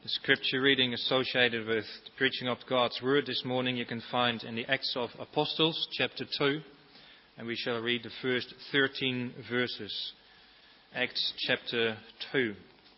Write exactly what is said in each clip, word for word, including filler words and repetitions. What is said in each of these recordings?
The scripture reading associated with the preaching of God's Word this morning you can find in the Acts of Apostles, chapter two. And we shall read the first thirteen verses. Acts chapter two.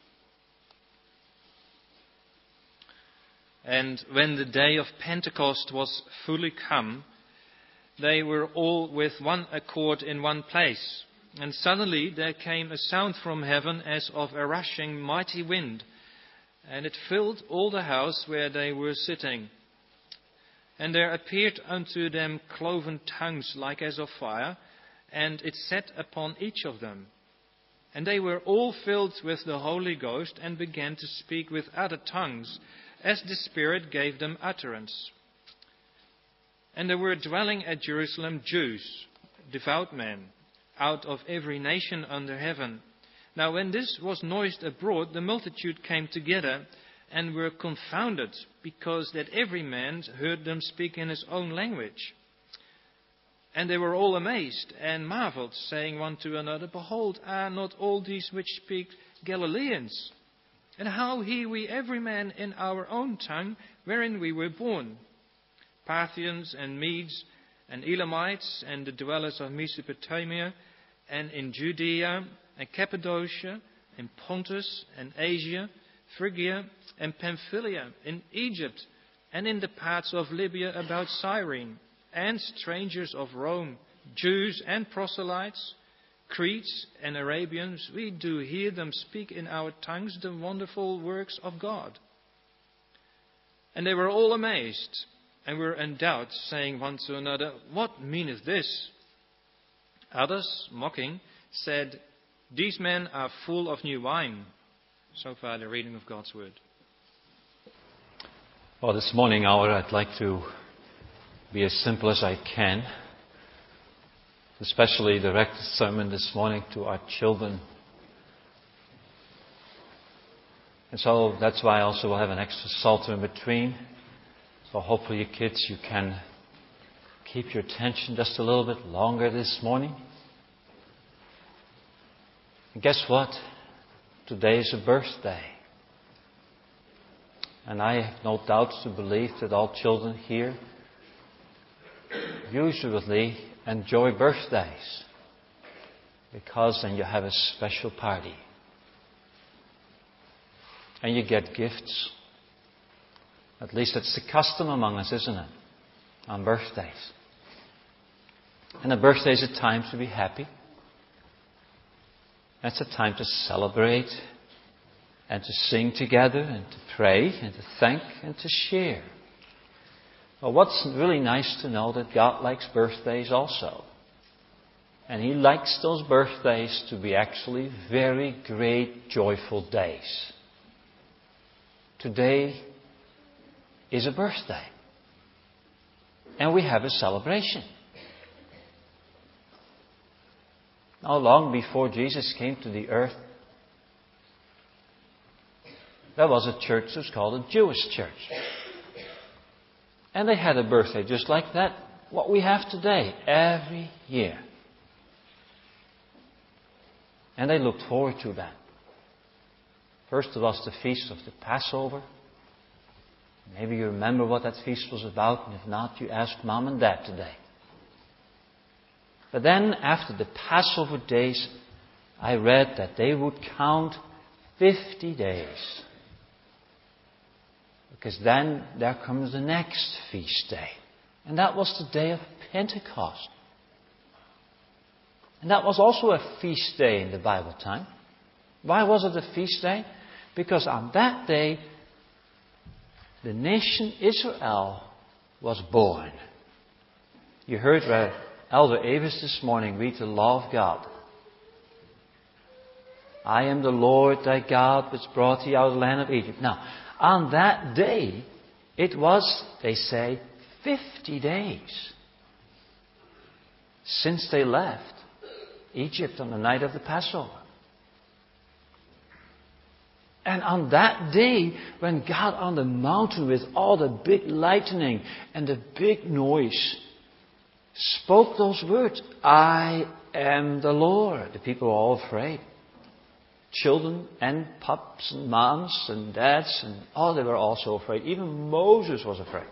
And when the day of Pentecost was fully come, they were all with one accord in one place. And suddenly there came a sound from heaven as of a rushing mighty wind, and it filled all the house where they were sitting. And there appeared unto them cloven tongues like as of fire, and it sat upon each of them. And they were all filled with the Holy Ghost, and began to speak with other tongues, as the Spirit gave them utterance. And there were dwelling at Jerusalem Jews, devout men, out of every nation under heaven. Now when this was noised abroad, the multitude came together, and were confounded, because that every man heard them speak in his own language. And they were all amazed, and marveled, saying one to another, Behold, are not all these which speak Galileans? And how hear we every man in our own tongue, wherein we were born? Parthians and Medes and Elamites, and the dwellers of Mesopotamia, and in Judea, and Cappadocia, and Pontus, and Asia, Phrygia, and Pamphylia, in Egypt, and in the parts of Libya about Cyrene, and strangers of Rome, Jews and proselytes, Cretes and Arabians, we do hear them speak in our tongues the wonderful works of God. And they were all amazed, and were in doubt, saying one to another, What meaneth this? Others, mocking, said, These men are full of new wine. So far the reading of God's Word. Well, this morning hour I'd like to be as simple as I can, especially direct the sermon this morning to our children. And so that's why I also will have an extra psalter in between. So hopefully you kids, you can keep your attention just a little bit longer this morning. And guess what? Today is a birthday. And I have no doubt to believe that all children here usually enjoy birthdays, because then you have a special party. And you get gifts. At least it's the custom among us, isn't it? On birthdays. And a birthday is a time to be happy. It's a time to celebrate and to sing together and to pray and to thank and to share. Well, what's really nice to know that God likes birthdays also. And He likes those birthdays to be actually very great, joyful days. Today is a birthday. And we have a celebration. Now, long before Jesus came to the earth, there was a church that was called a Jewish church. And they had a birthday just like that, what we have today, every year. And they looked forward to that. First was the feast of the Passover. Maybe you remember what that feast was about, and if not, you ask Mom and Dad today. But then, after the Passover days, I read that they would count fifty days. Because then there comes the next feast day. And that was the day of Pentecost. And that was also a feast day in the Bible time. Why was it a feast day? Because on that day, the nation Israel was born. You heard uh, Elder Avis this morning read the law of God. I am the Lord thy God which brought thee out of the land of Egypt. Now, on that day, it was, they say, fifty days since they left Egypt on the night of the Passover. And on that day, when God on the mountain with all the big lightning and the big noise spoke those words, I am the Lord, the people were all afraid. children and pups and moms and dads and oh, they were all so afraid. Even Moses was afraid.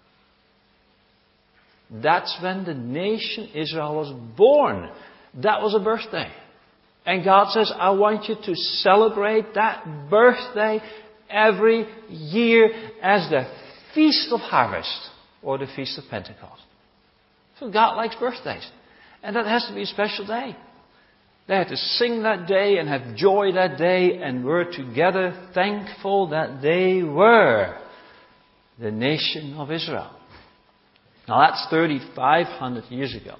That's when the nation Israel was born. That was a birthday. And God says, I want you to celebrate that birthday every year as the Feast of Harvest or the Feast of Pentecost. So God likes birthdays. And that has to be a special day. They had to sing that day and have joy that day and were together thankful that they were the nation of Israel. Now that's thirty-five hundred years ago.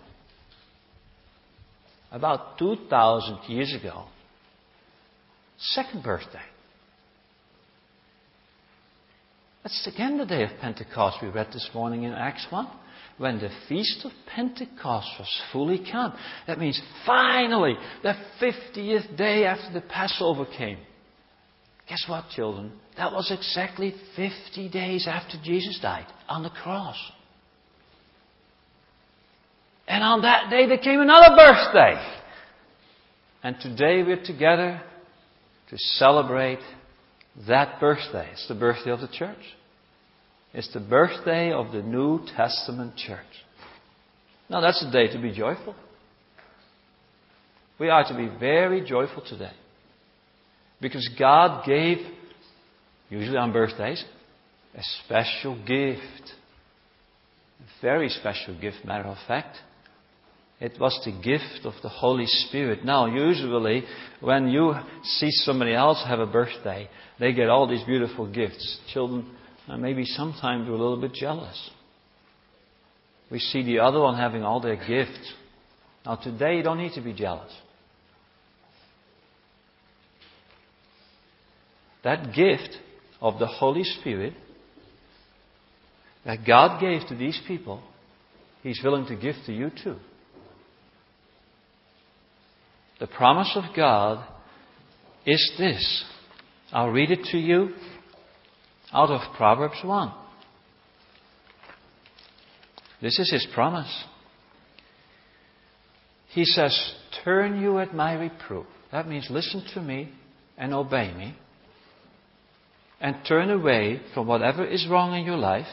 About two thousand years ago, second birthday. That's again the day of Pentecost we read this morning in Acts one. When the feast of Pentecost was fully come. That means finally, the fiftieth day after the Passover came. Guess what, children? That was exactly fifty days after Jesus died on the cross. And on that day there came another birthday. And today we're together to celebrate that birthday. It's the birthday of the church. It's the birthday of the New Testament church. Now that's a day to be joyful. We are to be very joyful today. Because God gave, usually on birthdays, a special gift. A very special gift, matter of fact. It was the gift of the Holy Spirit. Now, usually, when you see somebody else have a birthday, they get all these beautiful gifts. Children, maybe sometimes we're a little bit jealous. We see the other one having all their gifts. Now, today, you don't need to be jealous. That gift of the Holy Spirit that God gave to these people, He's willing to give to you too. The promise of God is this. I'll read it to you out of Proverbs one. This is His promise. He says, turn you at my reproof. That means listen to me and obey me. And turn away from whatever is wrong in your life.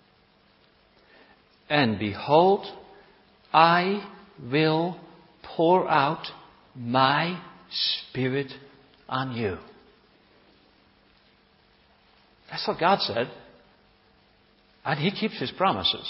And behold, I will pour out my Spirit on you. That's what God said. And He keeps His promises.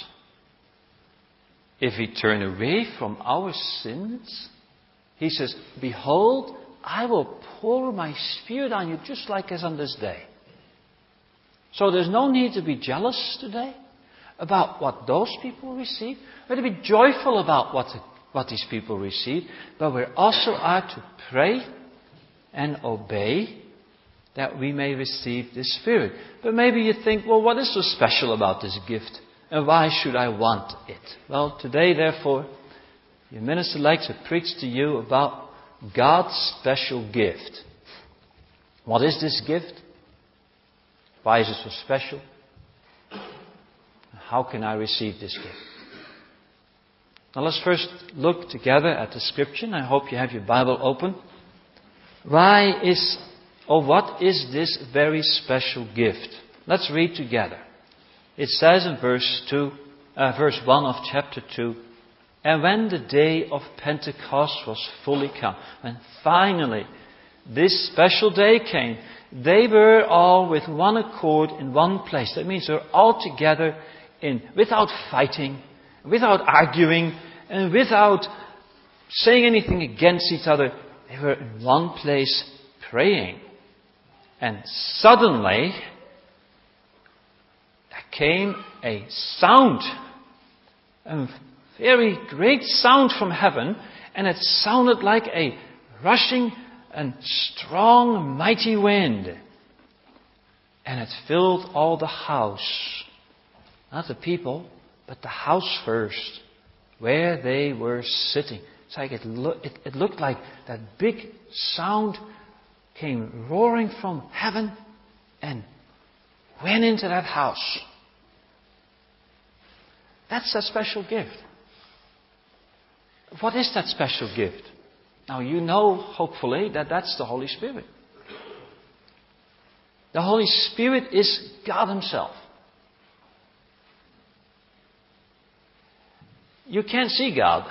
If we turn away from our sins, He says, behold, I will pour my Spirit on you just like as on this day. So there's no need to be jealous today about what those people receive. We're to be joyful about what, what these people receive. But we also are to pray and obey that we may receive this Spirit. But maybe you think, well, what is so special about this gift? And why should I want it? Well, today, therefore, your minister likes to preach to you about God's special gift. What is this gift? Why is it so special? How can I receive this gift? Now let's first look together at the scripture. I hope you have your Bible open. Why is, or what is this very special gift? Let's read together. It says in verse two, uh, verse one of chapter two, and when the day of Pentecost was fully come, and finally this special day came, they were all with one accord in one place. That means they're all together in, without fighting, without arguing, and without saying anything against each other. They were in one place praying. And suddenly there came a sound, a very great sound from heaven, and it sounded like a rushing and strong, mighty wind. And it filled all the house. Not the people, but the house first, where they were sitting. It's like it, lo- it, it looked like that big sound came roaring from heaven and went into that house. That's a special gift. What is that special gift? Now you know, hopefully, that that's the Holy Spirit. The Holy Spirit is God Himself. You can't see God.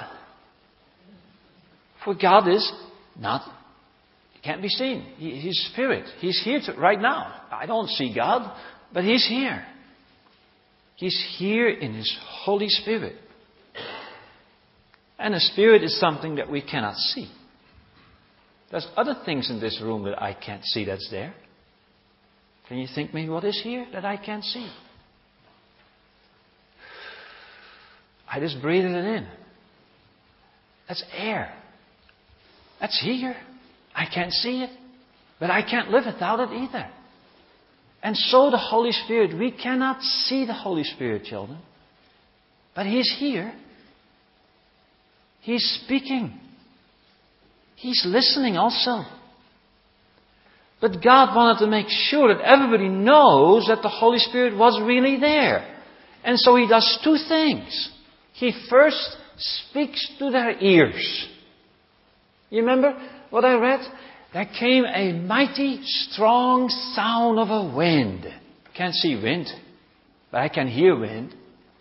For God is not, He can't be seen. He, he's Spirit. He's here to, right now. I don't see God, but He's here. He's here in His Holy Spirit. And a Spirit is something that we cannot see. There's other things in this room that I can't see that's there. Can you think maybe what is here that I can't see? I just breathed it in. That's air. That's here. I can't see it. But I can't live without it either. And so the Holy Spirit, we cannot see the Holy Spirit, children. But He's here. He's speaking. He's listening also. But God wanted to make sure that everybody knows that the Holy Spirit was really there. And so He does two things. He first speaks to their ears. You remember what I read? There came a mighty, strong sound of a wind. Can't see wind, but I can hear wind.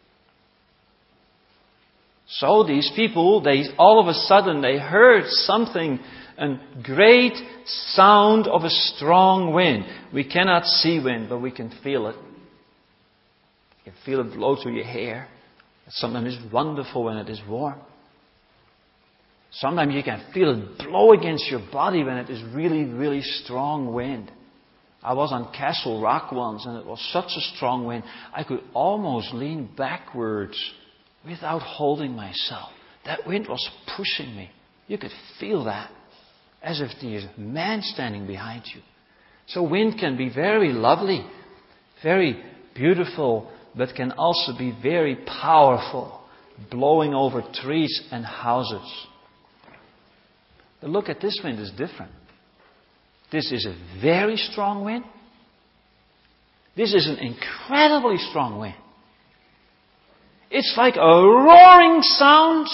So these people, they all of a sudden, they heard something, a great sound of a strong wind. We cannot see wind, but we can feel it. You can feel it blow through your hair. Sometimes it's wonderful when it is warm. Sometimes you can feel it blow against your body when it is really, really strong wind. I was on Castle Rock once and it was such a strong wind, I could almost lean backwards without holding myself. That wind was pushing me. You could feel that. As if there's a man standing behind you. So wind can be very lovely, very beautiful, but can also be very powerful, blowing over trees and houses. But look at this wind, is different. This is a very strong wind. This is an incredibly strong wind. It's like a roaring sound.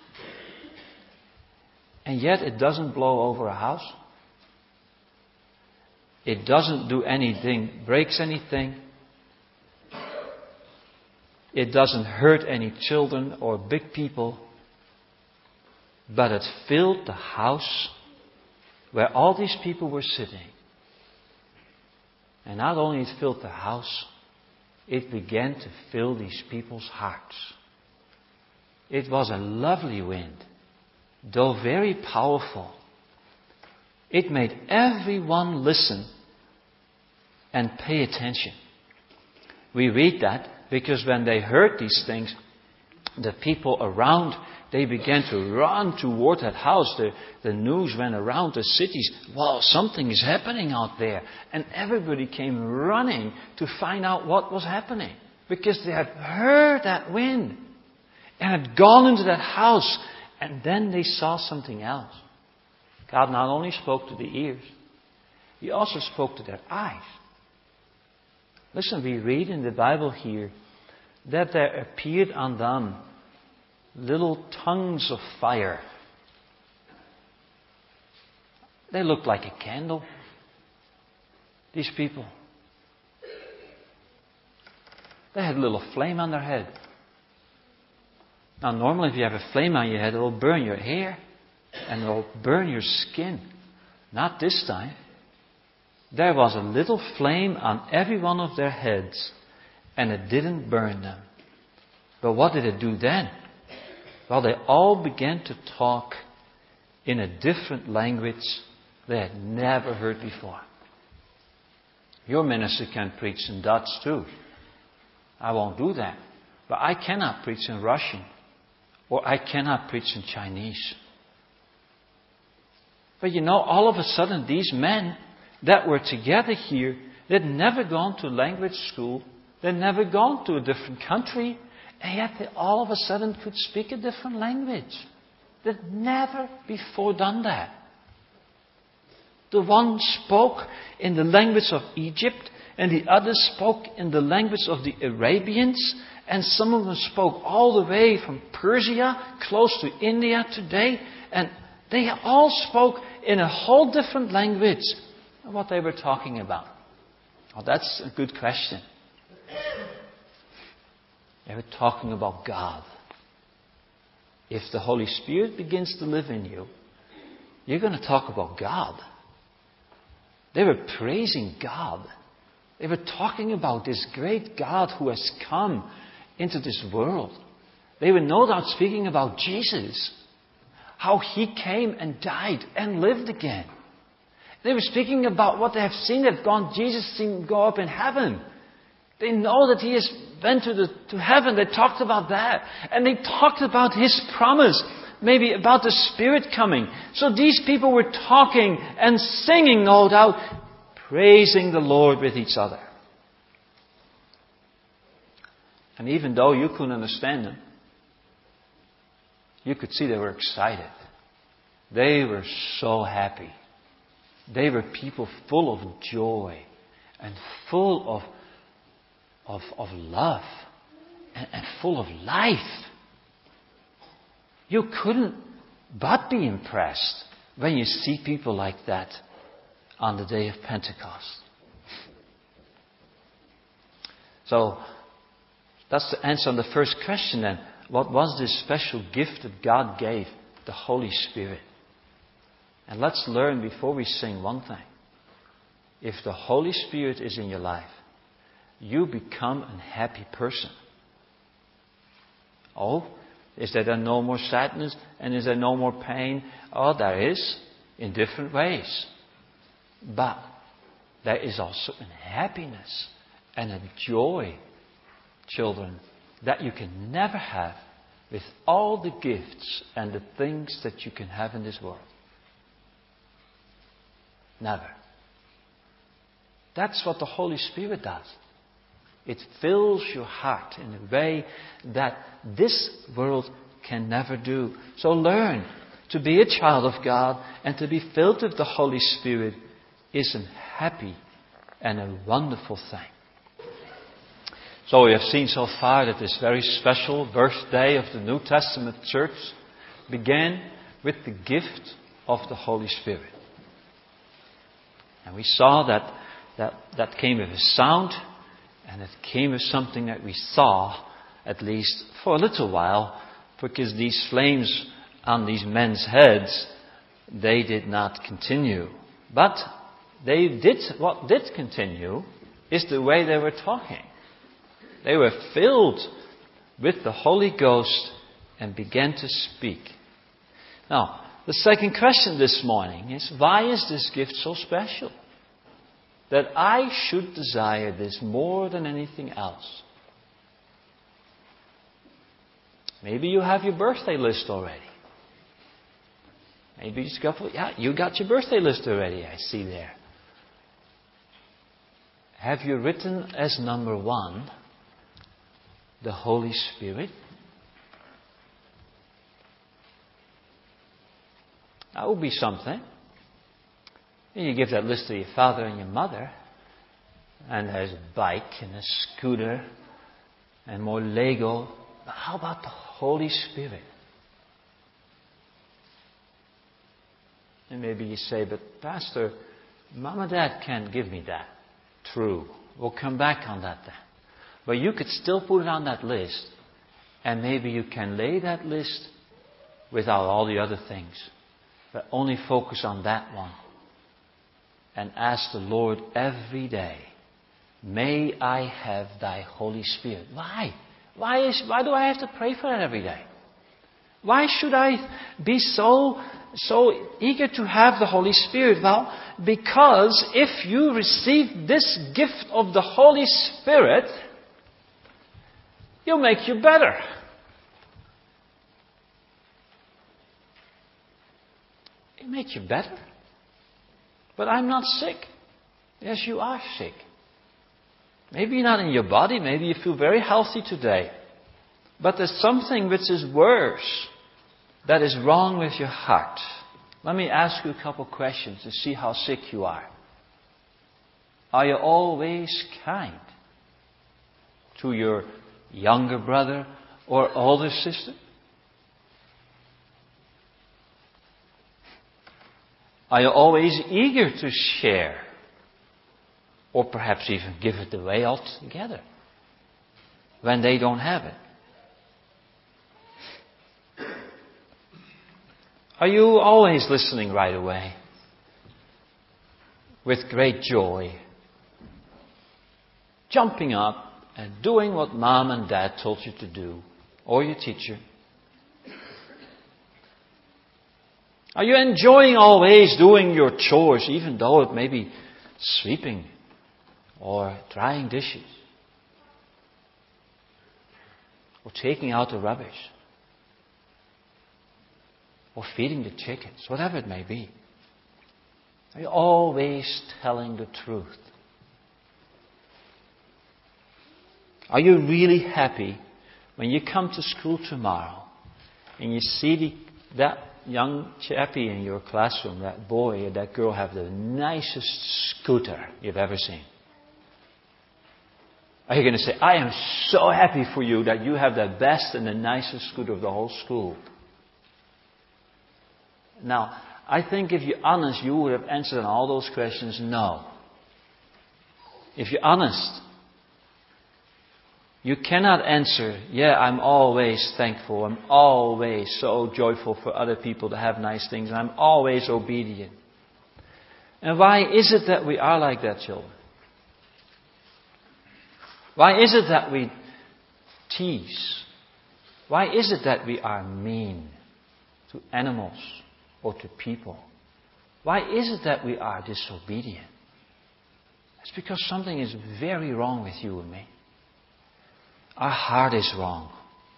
And yet it doesn't blow over a house. It doesn't do anything, breaks anything. It doesn't hurt any children or big people. But it filled the house where all these people were sitting. And not only it filled the house, it began to fill these people's hearts. It was a lovely wind, though very powerful. It made everyone listen and pay attention. We read that because when they heard these things, the people around, they began to run toward that house. The, the news went around the cities. Wow, something is happening out there. And everybody came running to find out what was happening. Because they had heard that wind. And had gone into that house. And then they saw something else. God not only spoke to the ears. He also spoke to their eyes. Listen, we read in the Bible here that there appeared on them little tongues of fire. They looked like a candle. These people. They had a little flame on their head. Now normally if you have a flame on your head, it will burn your hair. And it will burn your skin. Not this time. There was a little flame on every one of their heads. And it didn't burn them. But what did it do then? Well, they all began to talk in a different language they had never heard before. Your minister can preach in Dutch too. I won't do that. But I cannot preach in Russian. Or I cannot preach in Chinese. But you know, all of a sudden these men that were together here, they'd never gone to language school. They'd never gone to a different country. And yet they all of a sudden could speak a different language. They'd never before done that. The one spoke in the language of Egypt, and the other spoke in the language of the Arabians, and some of them spoke all the way from Persia, close to India today, and They all spoke in a whole different language of what they were talking about. Well, that's a good question. They were talking about God. If the Holy Spirit begins to live in you, you're going to talk about God. They were praising God. They were talking about this great God who has come into this world. They were no doubt speaking about Jesus. How He came and died and lived again. They were speaking about what they have seen. They've gone, Jesus seen go up in heaven. They know that He has went to, the, to heaven. They talked about that. And they talked about His promise. Maybe about the Spirit coming. So these people were talking and singing, no doubt, praising the Lord with each other. And even though you couldn't understand them, you could see they were excited. They were so happy. They were people full of joy and full of, of, of love and, and full of life. You couldn't but be impressed when you see people like that on the day of Pentecost. So, that's the answer on the first question then. What was this special gift that God gave? The Holy Spirit. And let's learn before we sing one thing. If the Holy Spirit is in your life, you become a happy person. Oh, is there then no more sadness and is there no more pain? Oh, there is, in different ways. But there is also a happiness and a joy, children, that you can never have with all the gifts and the things that you can have in this world. Never. That's what the Holy Spirit does. It fills your heart in a way that this world can never do. So learn to be a child of God and to be filled with the Holy Spirit is a happy and a wonderful thing. So we have seen so far that this very special birthday of the New Testament church began with the gift of the Holy Spirit. And we saw that that, that came with a sound, and it came with something that we saw, at least for a little while, because these flames on these men's heads, they did not continue. But they did, what did continue is the way they were talking. They were filled with the Holy Ghost and began to speak. Now, the second question this morning is, why is this gift so special? That I should desire this more than anything else. Maybe you have your birthday list already. Maybe you just go, yeah, you got your birthday list already, I see there. Have you written as number one the Holy Spirit? That would be something. And you give that list to your father and your mother. And there's a bike and a scooter and more Lego. But how about the Holy Spirit? And maybe you say, but Pastor, Mom and Dad can't give me that. True. We'll come back on that then. But you could still put it on that list. And maybe you can lay that list without all the other things. But only focus on that one. And ask the Lord every day, may I have Thy Holy Spirit. Why? Why is, why do I have to pray for that every day? Why should I be so, so eager to have the Holy Spirit? Well, because if you receive this gift of the Holy Spirit, He'll make you better. He'll make you better. But I'm not sick. Yes, you are sick. Maybe not in your body. Maybe you feel very healthy today. But there's something which is worse that is wrong with your heart. Let me ask you a couple of questions to see how sick you are. Are you always kind to your younger brother or older sister? Are you always eager to share? Or perhaps even give it away altogether when they don't have it? Are you always listening right away with great joy, jumping up and doing what mom and dad told you to do, or your teacher? Are you enjoying always doing your chores, even though it may be sweeping or drying dishes or taking out the rubbish or feeding the chickens, whatever it may be? Are you always telling the truth? Are you really happy when you come to school tomorrow and you see the, that young chappie in your classroom, that boy or that girl, have the nicest scooter you've ever seen? Are you going to say, I am so happy for you that you have the best and the nicest scooter of the whole school? Now, I think if you're honest, you would have answered on all those questions, no. If you're honest, you cannot answer, yeah, I'm always thankful, I'm always so joyful for other people to have nice things, and I'm always obedient. And why is it that we are like that, children? Why is it that we tease? Why is it that we are mean to animals or to people? Why is it that we are disobedient? It's because something is very wrong with you and me. Our heart is wrong.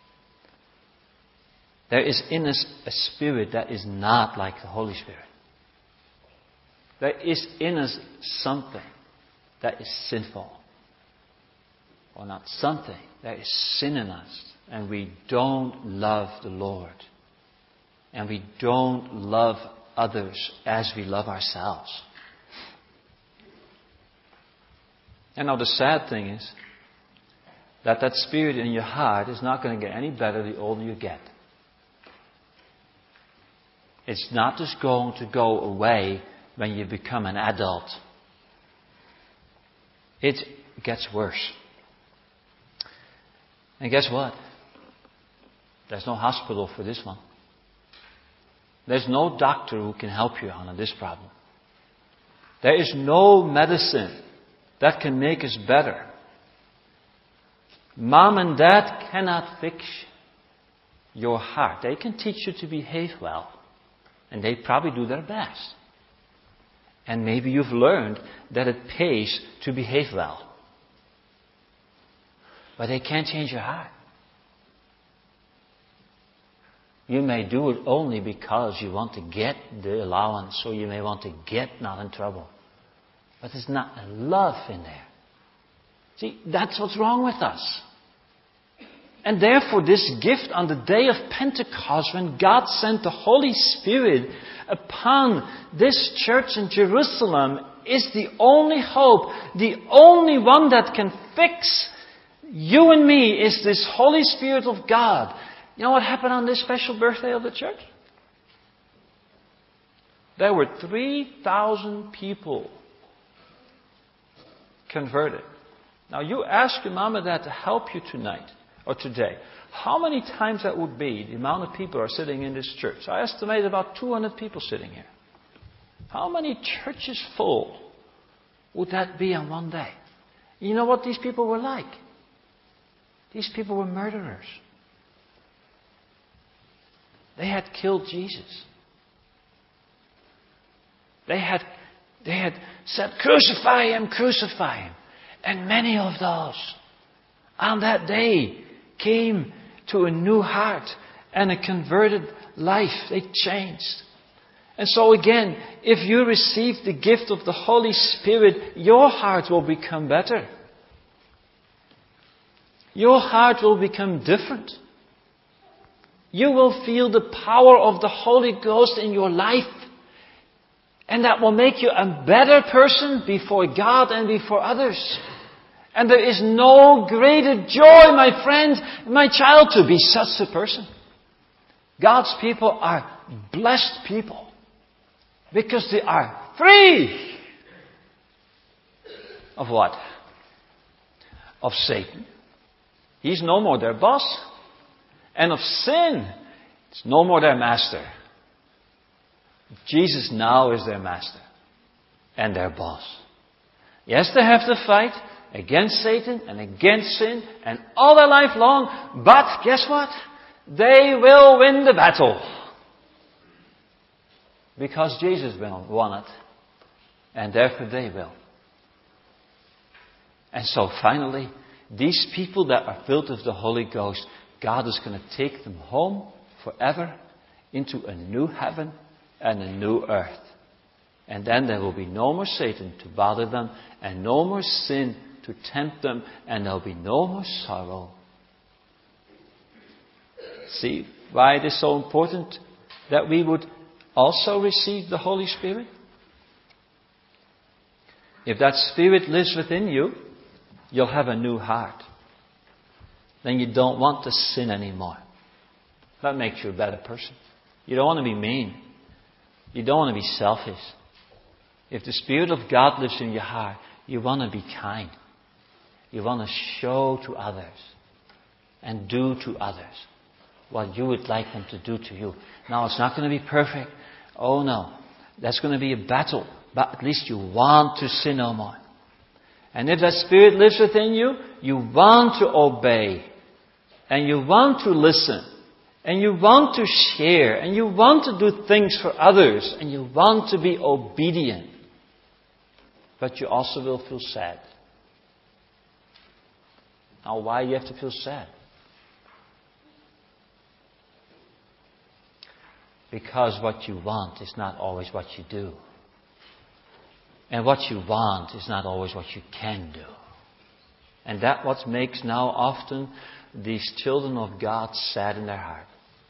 There is in us a spirit that is not like the Holy Spirit. There is in us something that is sinful. Or not something. There is sin in us. And we don't love the Lord. And we don't love others as we love ourselves. And now the sad thing is that that spirit in your heart is not going to get any better the older you get. It's not just going to go away when you become an adult. It gets worse. And guess what? There's no hospital for this one. There's no doctor who can help you on this problem. There is no medicine that can make us better. Mom and dad cannot fix your heart. They can teach you to behave well. And they probably do their best. And maybe you've learned that it pays to behave well. But they can't change your heart. You may do it only because you want to get the allowance, so you may want to get not in trouble. But there's not a love in there. See, that's what's wrong with us. And therefore this gift on the day of Pentecost, when God sent the Holy Spirit upon this church in Jerusalem, is the only hope, the only one that can fix you and me, is this Holy Spirit of God. You know what happened on this special birthday of the church? There were three thousand people converted. Now you ask your mom and dad to help you tonight or today. How many times that would be the amount of people are sitting in this church? I estimate about two hundred people sitting here. How many churches full would that be on one day? You know what these people were like? These people were murderers. They had killed Jesus. They had, they had said, crucify him, crucify him. And many of those on that day came to a new heart and a converted life. They changed. And so again, if you receive the gift of the Holy Spirit, your heart will become better. Your heart will become different. You will feel the power of the Holy Ghost in your life. And that will make you a better person before God and before others. And there is no greater joy, my friend, my child, to be such a person. God's people are blessed people. Because they are free. Of what? Of Satan. He's no more their boss. And of sin. It's no more their master. Jesus now is their master. And their boss. Yes, they have to fight against Satan and against sin and all their life long. But guess what? They will win the battle. Because Jesus won it. And therefore they will. And so finally, these people that are filled with the Holy Ghost, God is going to take them home forever into a new heaven and a new earth. And then there will be no more Satan to bother them and no more sin to tempt them and there will be no more sorrow. See why it is so important that we would also receive the Holy Spirit? If that Spirit lives within you, you'll have a new heart. Then you don't want to sin anymore. That makes you a better person. You don't want to be mean. You don't want to be selfish. If the Spirit of God lives in your heart, you want to be kind. You want to show to others and do to others what you would like them to do to you. Now, it's not going to be perfect. Oh no. That's going to be a battle. But at least you want to sin no more. And if that Spirit lives within you, you want to obey. And you want to listen. And you want to share. And you want to do things for others. And you want to be obedient. But you also will feel sad. Now, why do you have to feel sad? Because what you want is not always what you do. And what you want is not always what you can do. And that's what makes now often these children of God sad in their heart.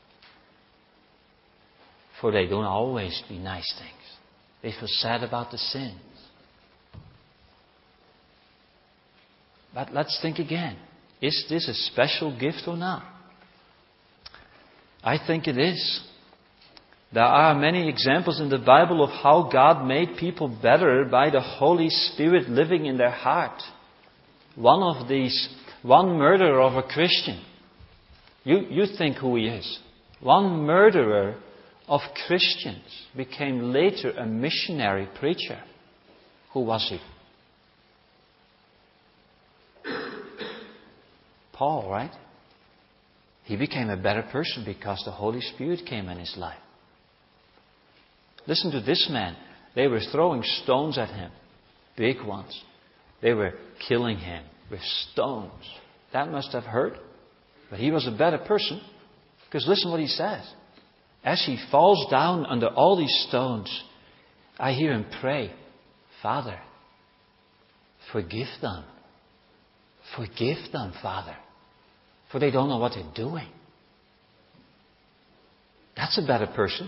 For they don't always do nice things. They feel sad about the sins. But let's think again. Is this a special gift or not? I think it is. There are many examples in the Bible of how God made people better by the Holy Spirit living in their heart. One of these, one murderer of a Christian. You, you think who he is. One murderer of Christians became later a missionary preacher. Who was he? Paul, right? He became a better person because the Holy Spirit came in his life. Listen to this man. They were throwing stones at him. Big ones. They were killing him with stones. That must have hurt. But he was a better person. Because listen what he says. As he falls down under all these stones, I hear him pray, Father, forgive them. Forgive them, Father. For they don't know what they're doing. That's a better person.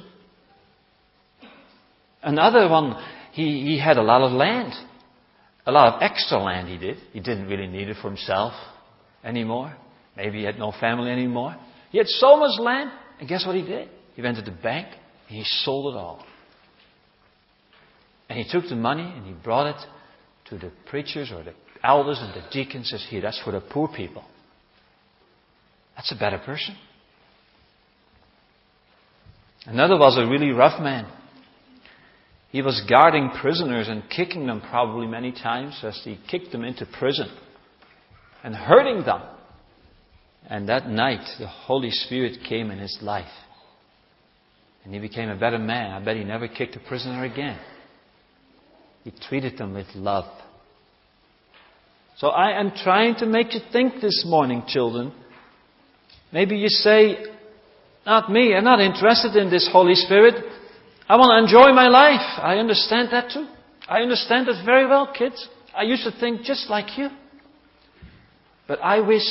Another one, he, he had a lot of land. A lot of extra land he did. He didn't really need it for himself anymore. Maybe he had no family anymore. He had so much land. And guess what he did? He went to the bank and he sold it all. And he took the money and he brought it to the preachers or the elders and the deacons. Says, here, that's for the poor people. That's a better person. Another was a really rough man. He was guarding prisoners and kicking them probably many times as he kicked them into prison and hurting them. And that night, the Holy Spirit came in his life. And he became a better man. I bet he never kicked a prisoner again. He treated them with love. So I am trying to make you think this morning, children. Maybe you say, not me, I'm not interested in this Holy Spirit. I want to enjoy my life. I understand that too. I understand that very well, kids. I used to think just like you. But I wish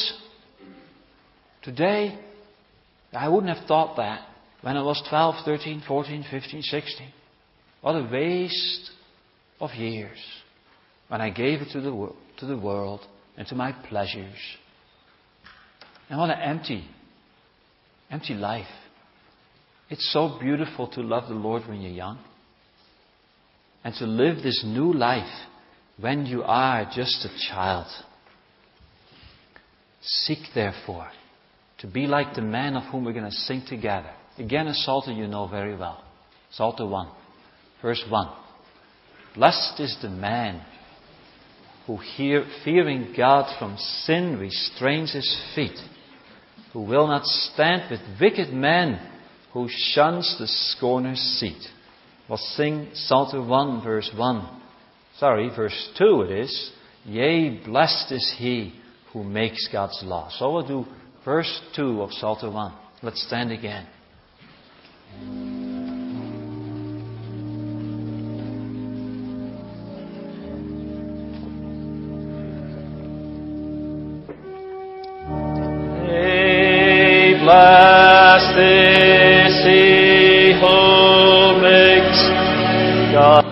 today I wouldn't have thought that when I was twelve, thirteen, fourteen, fifteen, sixteen. What a waste of years when I gave it to the world, to the world and to my pleasures. And what an empty, empty life. It's so beautiful to love the Lord when you're young. and to live this new life when you are just a child. Seek, therefore, to be like the man of whom we're going to sing together. Again, a Psalter you know very well. Psalter one, verse one. Blessed is the man who, hear, fearing God from sin, restrains his feet, who will not stand with wicked men, who shuns the scorner's seat. We'll sing Psalter one, verse one. Sorry, verse two it is. Yea, blessed is he who makes God's law. So we'll do verse two of Psalter one. Let's stand again. Hey, blessed is he who makes God.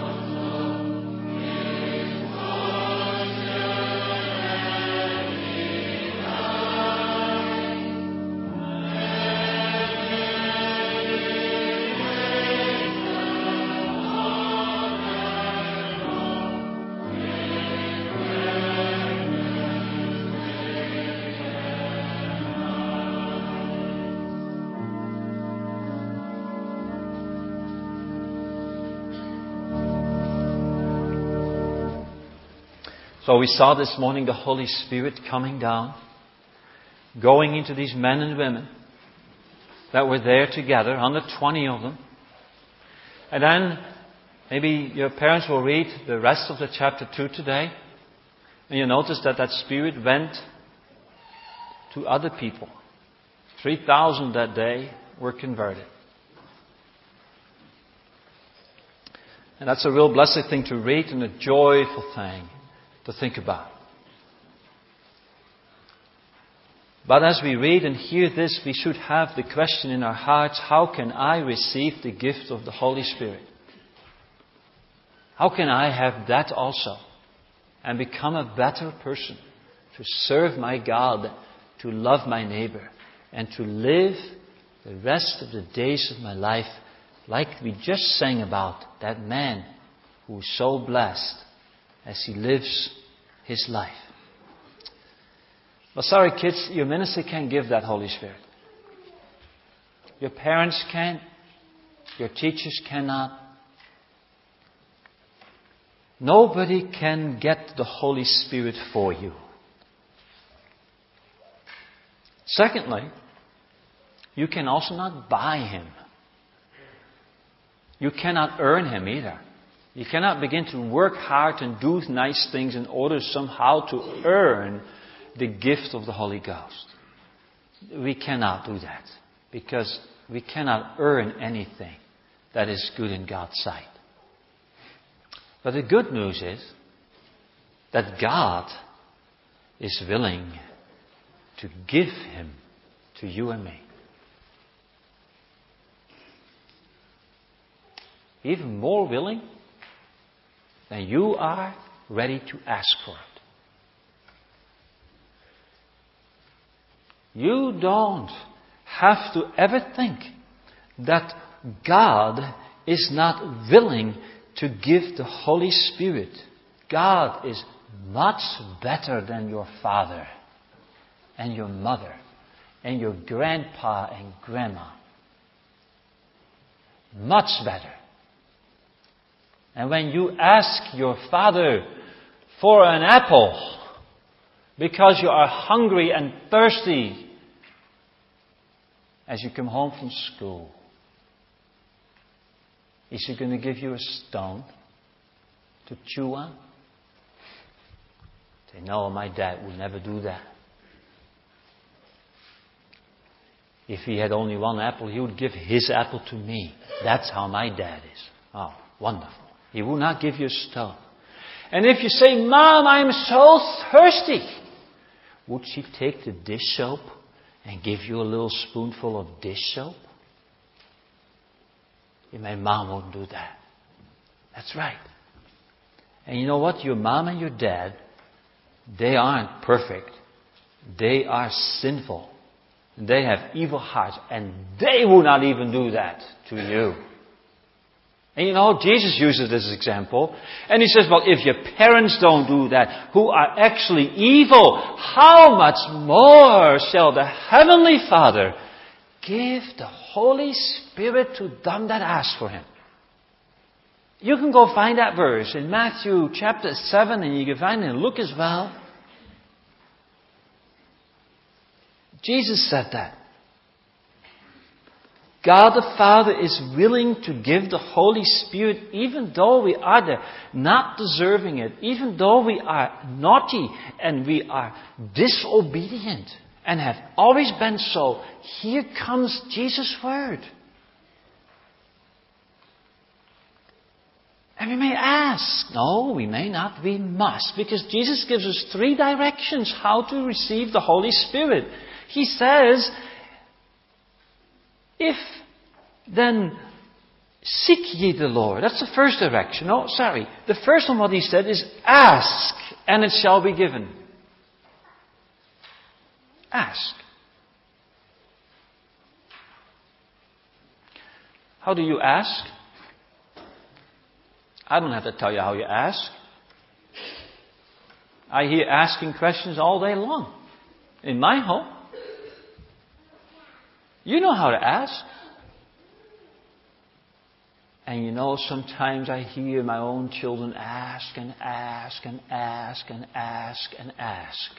So we saw this morning the Holy Spirit coming down, going into these men and women that were there together, one hundred twenty of them. And then maybe your parents will read the rest of the chapter two today, and you notice that that Spirit went to other people. three thousand that day were converted. And that's a real blessed thing to read and a joyful thing to think about. But as we read and hear this, we should have the question in our hearts, how can I receive the gift of the Holy Spirit? How can I have that also and become a better person to serve my God, to love my neighbor, and to live the rest of the days of my life like we just sang about that man who is so blessed as he lives his life. Well, sorry kids, your minister can't give that Holy Spirit. Your parents can't. Your teachers cannot. Nobody can get the Holy Spirit for you. Secondly, you can also not buy Him. You cannot earn Him either. You cannot begin to work hard and do nice things in order somehow to earn the gift of the Holy Ghost. We cannot do that because we cannot earn anything that is good in God's sight. But the good news is that God is willing to give Him to you and me. Even more willing than you are ready to ask for it. You don't have to ever think that God is not willing to give the Holy Spirit. God is much better than your father and your mother and your grandpa and grandma. Much better. And when you ask your father for an apple because you are hungry and thirsty as you come home from school, is He going to give you a stone to chew on? Say, no, my dad would never do that. If he had only one apple, he would give his apple to me. That's how my dad is. Oh, wonderful. He will not give you a stone. And if you say, Mom, I'm so thirsty, would she take the dish soap and give you a little spoonful of dish soap? Yeah, my mom won't do that. That's right. And you know what? Your mom and your dad, they aren't perfect. They are sinful. They have evil hearts. And they will not even do that to you. And you know, Jesus uses this example. And he says, well, if your parents don't do that, who are actually evil, how much more shall the Heavenly Father give the Holy Spirit to them that ask for Him? You can go find that verse in Matthew chapter seven, and you can find it in Luke as well. Jesus said that. God the Father is willing to give the Holy Spirit even though we are there, not deserving it, even though we are naughty and we are disobedient and have always been so. Here comes Jesus' word. And we may ask, no, we may not, we must, because Jesus gives us three directions how to receive the Holy Spirit. He says, if then seek ye the Lord. That's the first direction. No, sorry. The first one, what he said, is ask, and it shall be given. Ask. How do you ask? I don't have to tell you how you ask. I hear asking questions all day long in my home. You know how to ask. And you know, sometimes I hear my own children ask and ask and ask and ask and ask.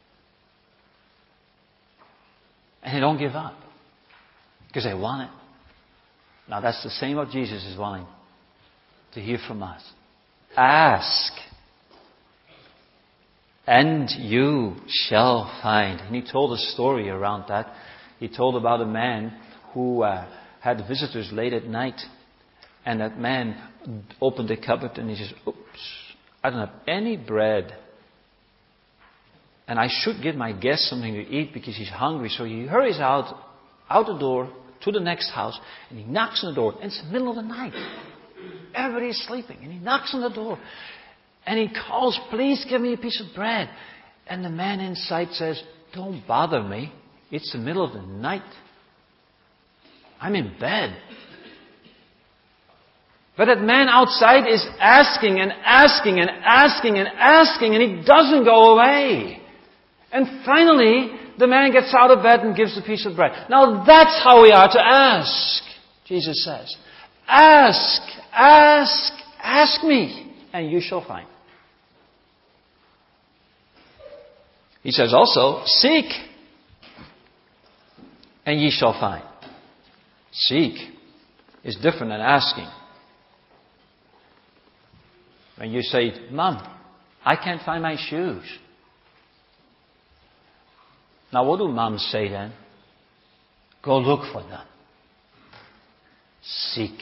And they don't give up. Because they want it. Now that's the same what Jesus is wanting to hear from us. Ask, and you shall find. And he told a story around that. He told about a man who uh, had visitors late at night. And that man opened the cupboard and he says, oops, I don't have any bread. And I should give my guest something to eat because he's hungry. So he hurries out, out the door to the next house. And he knocks on the door. And it's the middle of the night. Everybody's sleeping. And he knocks on the door. And he calls, please give me a piece of bread. And the man inside says, don't bother me. It's the middle of the night. I'm in bed. But that man outside is asking and asking and asking and asking, and he doesn't go away. And finally, the man gets out of bed and gives the piece of bread. Now that's how we are to ask, Jesus says. Ask, ask, ask me, and you shall find. He says also, seek, and ye shall find. Seek is different than asking. When you say, Mom, I can't find my shoes. Now what do moms say then? Go look for them. Seek.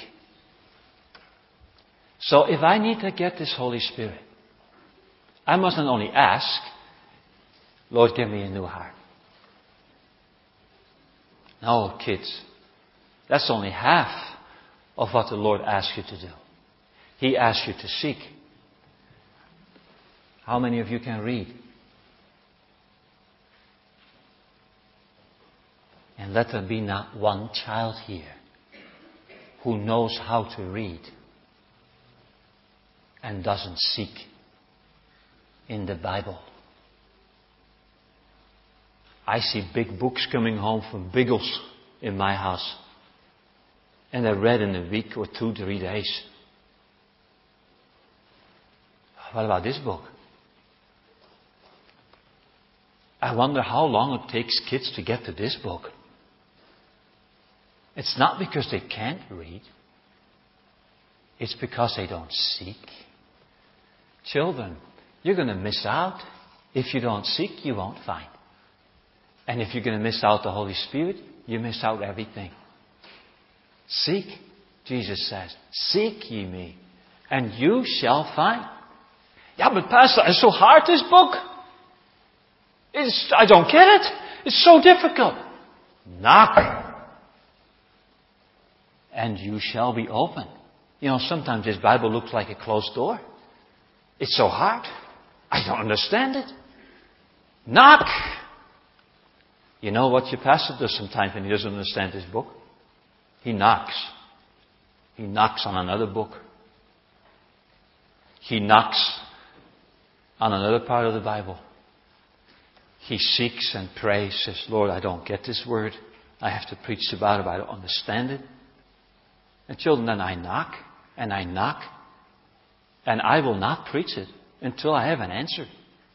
So if I need to get this Holy Spirit, I must not only ask, Lord, give me a new heart. No, kids, that's only half of what the Lord asks you to do. He asks you to seek. How many of you can read? And let there be not one child here who knows how to read and doesn't seek in the Bible. I see big books coming home from Biggles in my house. And I read in a week or two, three days. What about this book? I wonder how long it takes kids to get to this book. It's not because they can't read. It's because they don't seek. Children, you're going to miss out. If you don't seek, you won't find. And if you're going to miss out the Holy Spirit, you miss out everything. Seek, Jesus says. Seek ye me, and you shall find. Yeah, but Pastor, it's so hard, this book. It's, I don't get it. It's so difficult. Knock, and you shall be open. You know, sometimes this Bible looks like a closed door. It's so hard. I don't understand it. Knock. You know what your pastor does sometimes when he doesn't understand this book? He knocks. He knocks on another book. He knocks on another part of the Bible. He seeks and prays, says, Lord, I don't get this word. I have to preach about it, but I don't understand it. And children, then I knock, and I knock, and I will not preach it until I have an answer.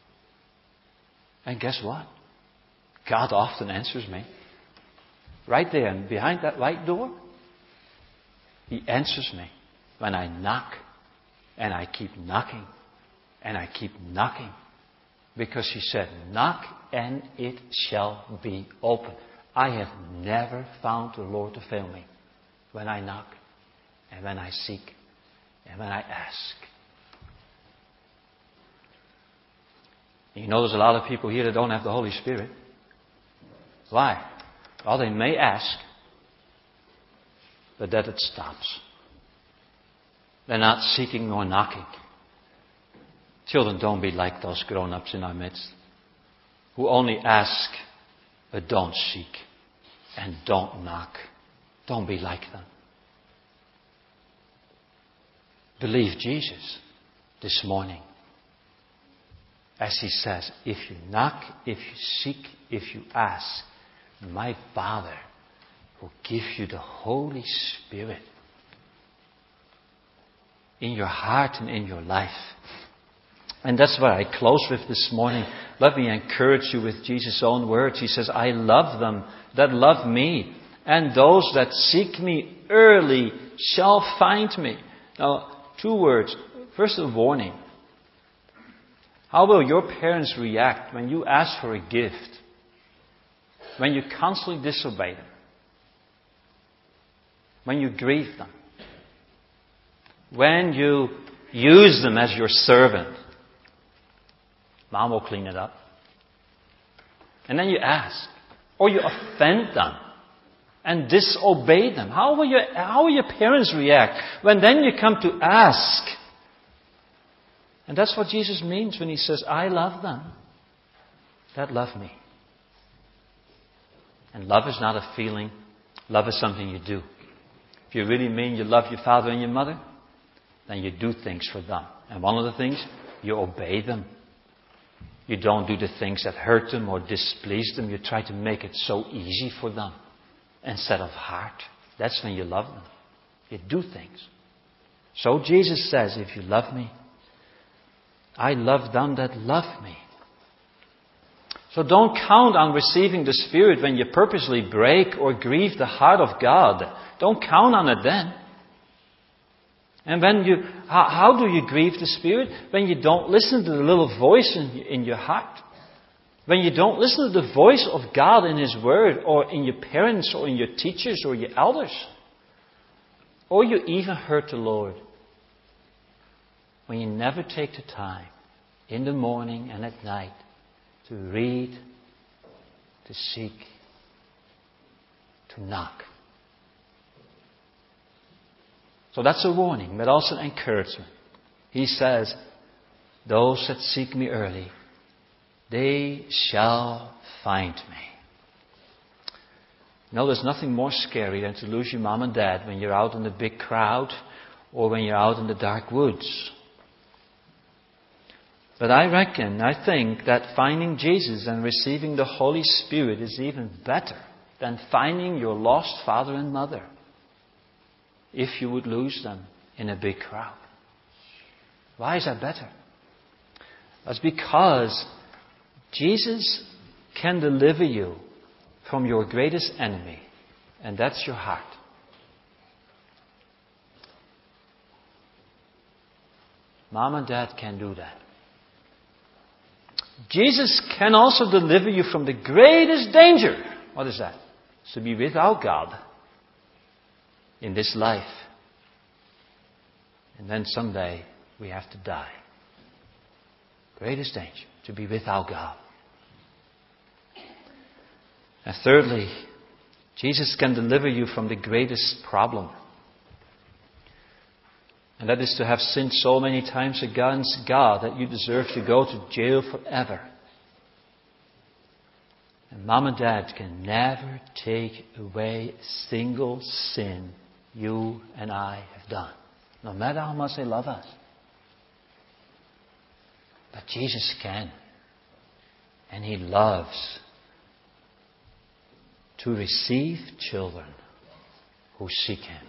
And guess what? God often answers me. Right there, and behind that white door, He answers me when I knock, and I keep knocking, and I keep knocking. Because He said, knock and it shall be open. I have never found the Lord to fail me when I knock, and when I seek, and when I ask. You know there's a lot of people here that don't have the Holy Spirit. Why? Well, they may ask, but that it stops. They're not seeking nor knocking. Children, don't be like those grown-ups in our midst who only ask but don't seek and don't knock. Don't be like them. Believe Jesus this morning. As He says, if you knock, if you seek, if you ask, my Father will give you the Holy Spirit in your heart and in your life. And that's what I close with this morning. Let me encourage you with Jesus' own words. He says, I love them that love me, and those that seek me early shall find me. Now, two words. First, a warning. How will your parents react when you ask for a gift? When you constantly disobey them? When you grieve them? When you use them as your servant? Mom will clean it up. And then you ask. Or you offend them. And disobey them. How will your, how will your parents react when then you come to ask? And that's what Jesus means when He says, I love them that love me. And love is not a feeling. Love is something you do. If you really mean you love your father and your mother, then you do things for them. And one of the things, you obey them. You don't do the things that hurt them or displease them. You try to make it so easy for them instead of hard. That's when you love them. You do things. So Jesus says, if you love me, I love them that love me. So don't count on receiving the Spirit when you purposely break or grieve the heart of God. Don't count on it then. And when you, how, how do you grieve the Spirit? When you don't listen to the little voice in, in your heart. When you don't listen to the voice of God in His Word, or in your parents, or in your teachers, or your elders. Or you even hurt the Lord. When you never take the time, in the morning and at night, to read, to seek, to knock. So that's a warning, but also an encouragement. He says, those that seek me early, they shall find me. No, there's nothing more scary than to lose your mom and dad when you're out in the big crowd or when you're out in the dark woods. But I reckon, I think that finding Jesus and receiving the Holy Spirit is even better than finding your lost father and mother, if you would lose them in a big crowd. Why is that better? That's because Jesus can deliver you from your greatest enemy, and that's your heart. Mom and Dad can do that. Jesus can also deliver you from the greatest danger. What is that? It's to be without God in this life. And then someday we have to die. Greatest danger, to be without God. And thirdly, Jesus can deliver you from the greatest problem. And that is to have sinned so many times against God that you deserve to go to jail forever. And Mom and Dad can never take away a single sin you and I have done. No matter how much they love us. But Jesus can. And He loves to receive children who seek Him.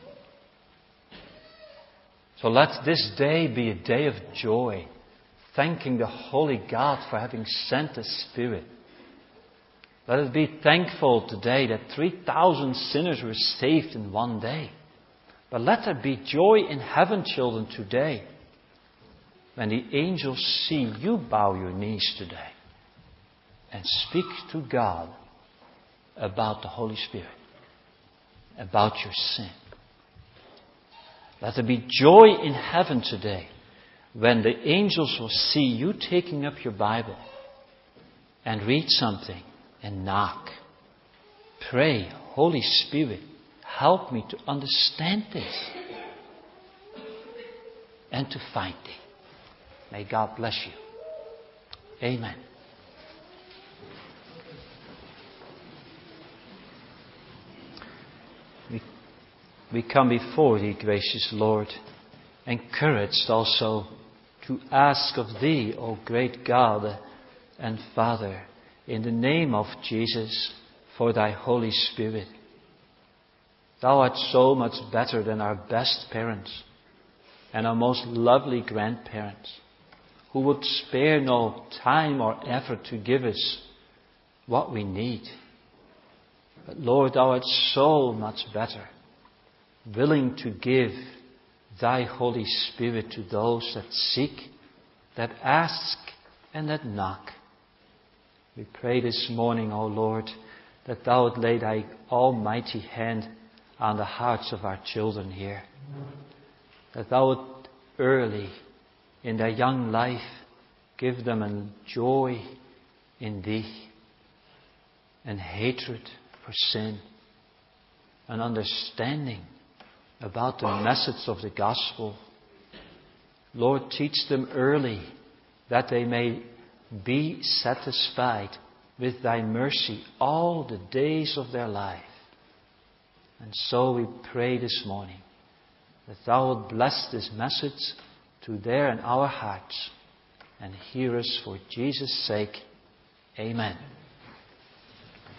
So let this day be a day of joy, thanking the Holy God for having sent the Spirit. Let us be thankful today that three thousand sinners were saved in one day. But let there be joy in heaven, children, today, when the angels see you bow your knees today and speak to God about the Holy Spirit, about your sin. Let there be joy in heaven today when the angels will see you taking up your Bible and read something and knock. Pray, Holy Spirit, help me to understand this and to find Thee. May God bless you. Amen. We, we come before Thee, gracious Lord, encouraged also to ask of Thee, O great God and Father, in the name of Jesus, for Thy Holy Spirit. Thou art so much better than our best parents and our most lovely grandparents, who would spare no time or effort to give us what we need. But Lord, Thou art so much better, willing to give Thy Holy Spirit to those that seek, that ask, and that knock. We pray this morning, O Lord, that Thou would lay Thy almighty hand on the hearts of our children here. That Thou would early in their young life give them a joy in Thee, and hatred for sin, an understanding about the message of the gospel. Lord, teach them early that they may be satisfied with Thy mercy all the days of their life. And so we pray this morning that Thou would bless this message to their and our hearts, and hear us for Jesus' sake. Amen.